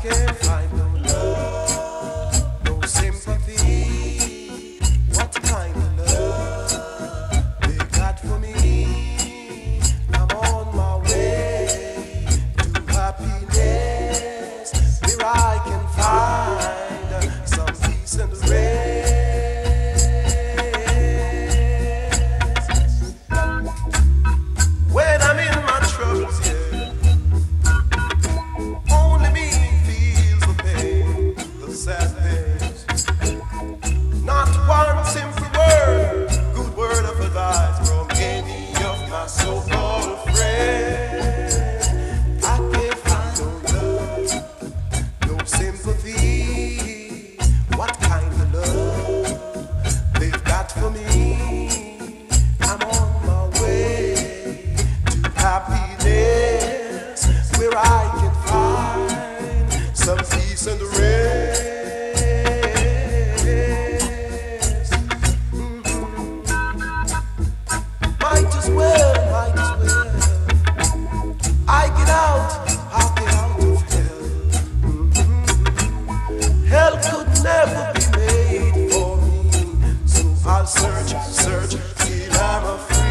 can't find no love, no sympathy. What kind of love they got for me? I'm on my way to happiness, where I can find some peace and rest. When I'm in my troubles, yeah, only me feels the pain, the sad things. Not one simple word, good word of advice from any of my so-called friends. I can't find no love, no sympathy. What kind of love they've got for me? I'm on my way to happiness, where I can find some peace and rest. Might as well, I get out of hell. Hell could never be made for me, so I'll search till I'm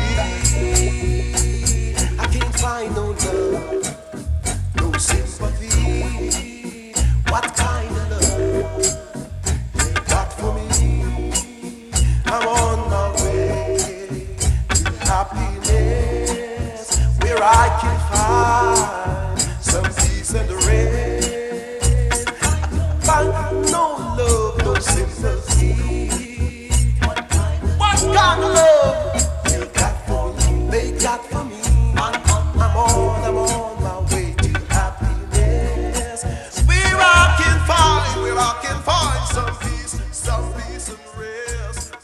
free. I can't find no love, no sympathy. What kind of love they got for me? I'm on my way to happiness, where I can find some peace and rest. I can't find no love, no sympathy. What kind of love you got for me? They got for me. I'm on my way to happiness, where I can find some peace and rest.